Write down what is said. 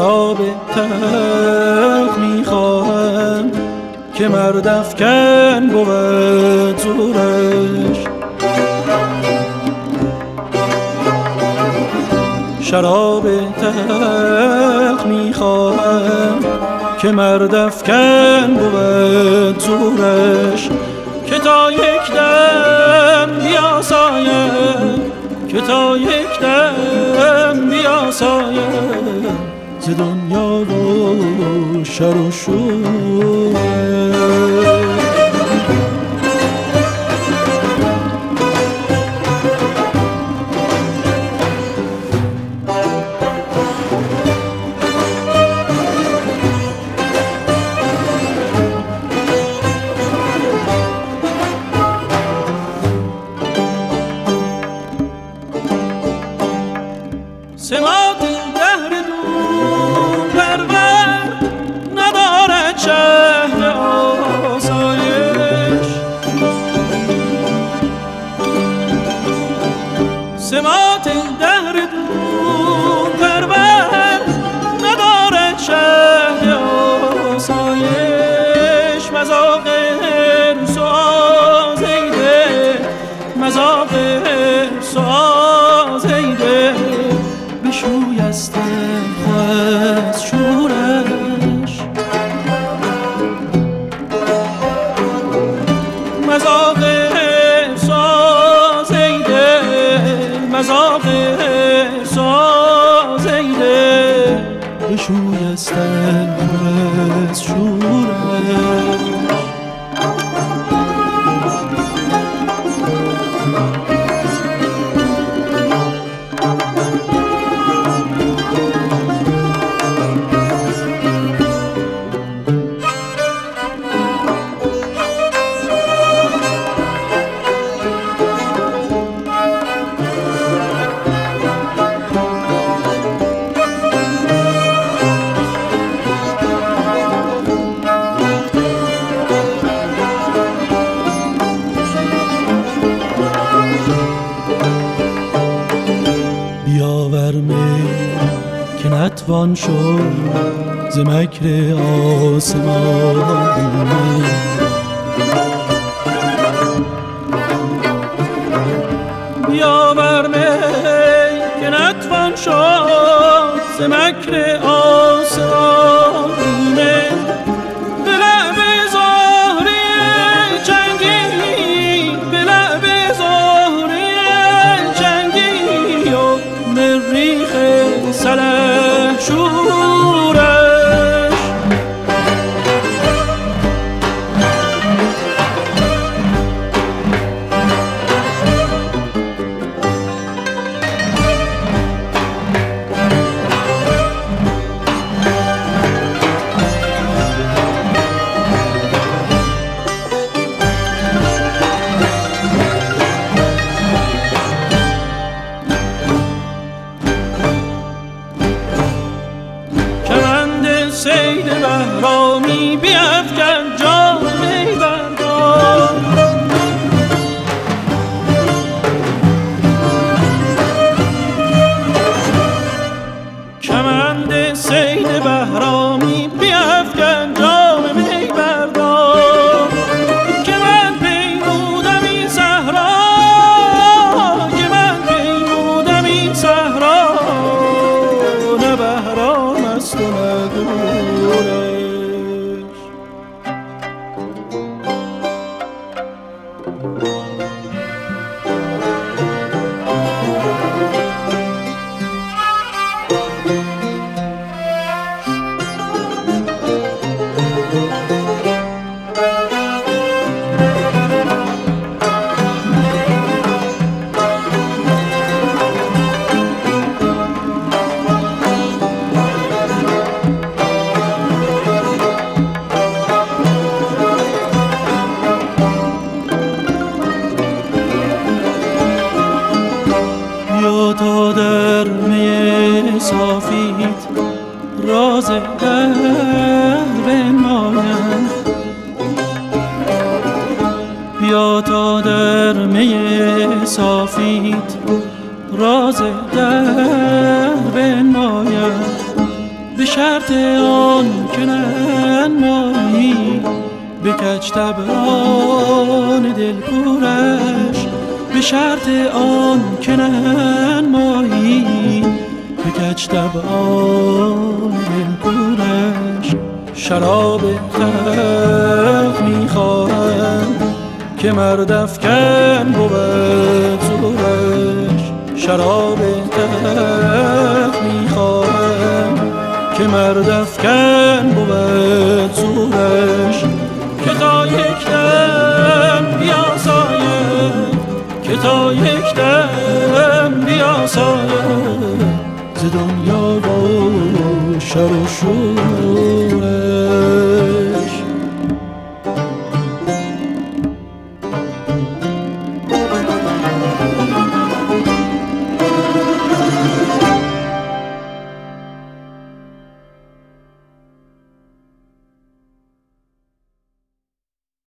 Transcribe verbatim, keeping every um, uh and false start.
شراب تلخ میخواهم که مرد افکن بود زورش. شراب تلخ میخواهم که مرد افکن بود زورش. که تا یک دم بیاسایم، که تا یک دم بیاسایم ز دنیا و شر و شور. سماط دهر دور پرور ندارد شهر آسایش. سماط دهر دور پرور ندارد شهر آسایش. مذاق حرص و آزیده، مذاق حرص و آزیده بشوی از تلخ و از شورش. مذاق حرص و آزیده، مذاق حرص و آزیده بشوی از تلخ و از شورش. بیاور می که نتوان شد ز مکر آسمان. بیاور می که نتوان شد ز مکر آسمان. به لعب زهره چنگی، به لعب زهره چنگی و مریخ سلحشورش. صید بهرامی بیفکن جام می بردار. کمند صید بهرامی بیفکن جام می بردار. که من پیمودم این صحرا، که من پیمودم این صحرا نه بهرام است و نه دورش. بیا تا در می صافیت راز دهر بنمایم. بیا تا در می صافیت راز دهر بنمایم. به شرط آن که ننمایی به کج طبعان دلپرش، به شرط آن که ننمایی به کج طبعان دلپرش. شراب تلخ میخواهم که مرد افکن بود زورش، شراب تلخ میخواهم که مرد افکن بود زورش. که تا یک دم بیاساید، که تا یک دم بیاساید ز دنیا با شر و شورش.